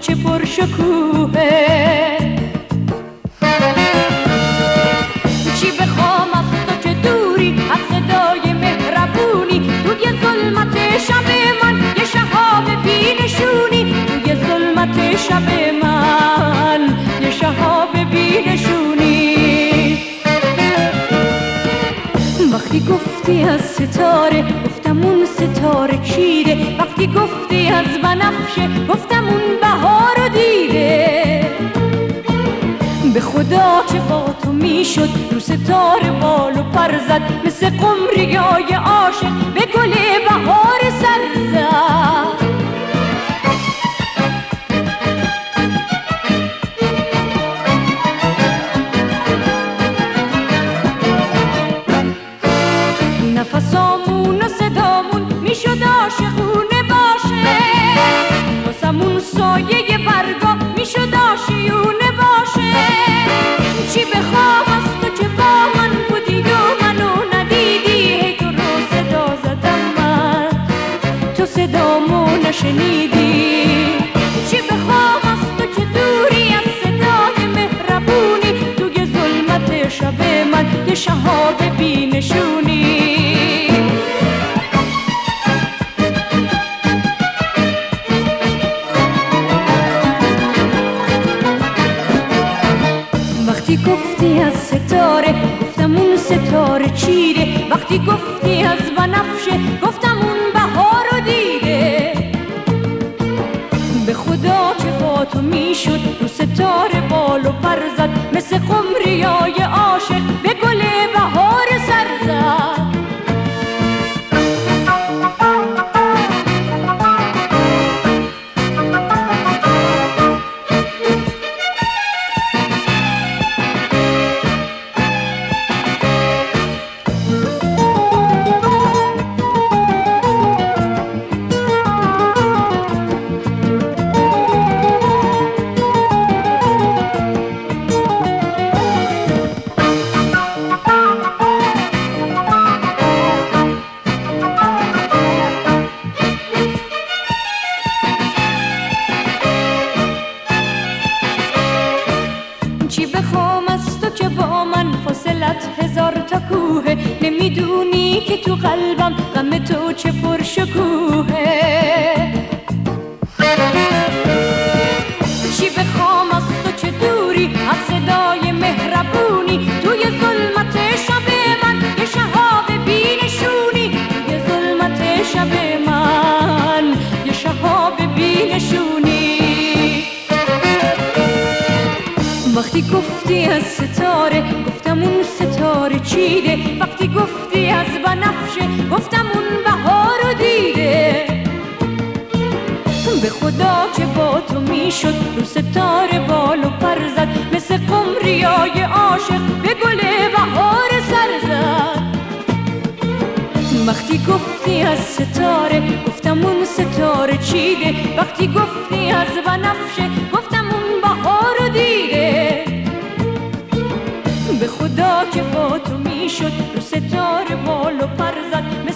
چه پرشکوهه. چی بخوام از تو که دوری، از صدای مهربونی توی ظلمت شب من، یه شهاب بینشونی توی ظلمت شب من، یه شهاب بینشونی. وقتی گفتی از ستاره گفتم اون ستاره چیره، وقتی گفتی از بنفشه گفتم اون بهار و دیره. به خدا چه با تو میشد رو ستاره بال و پر زد، مثل قمریای عاشق به گل بهار سر زد. نفسامون و صدامون میشد عاشقونه باشه، واسمون سایه برگا میشد آشیونه باشه. چی بخوام از تو که با من بودی و منو ندیدی، هی تو رو صدا زدم من تو صدامو نشنیدی. چی بخوام از تو که دوری، از صدای مهربونی توی ظلمت شب من، یه شهاب بینشونی. وقتی گفتی از ستاره گفتم اون ستاره چیره، وقتی گفتی از بنفشه گفتم اون بهار و دیره. به خدا چه با تو میشد رو ستاره بال و پر زد، مثل قمریای عاشق به گل بهار سر زد. چی بخوام از تو که با من فاصلت هزار تا کوه، نمیدونی که تو قلبم غم تو چه پرشکوهه. چی بخوام از تو که دوری، از صدای مهربونی توی ظلمت شب من، یه شهاب بینشونی توی ظلمت شب من، یه شهاب بینشونی. وقتی گفتی از ستاره گفتم اون ستاره چیده، وقتی گفتی از بنفشه گفتم اون بهار و دیره. به خدا که با تو میشد رو ستاره بال و پر زد، مثل قمریای عاشق به گل بهار سر زد. وقتی گفتی از ستاره گفتم اون ستاره چیده، وقتی گفتی از بنفشه گفتم اون بهار و دیره. به خدا که با تو میشد رو ستاره بال و پر زد،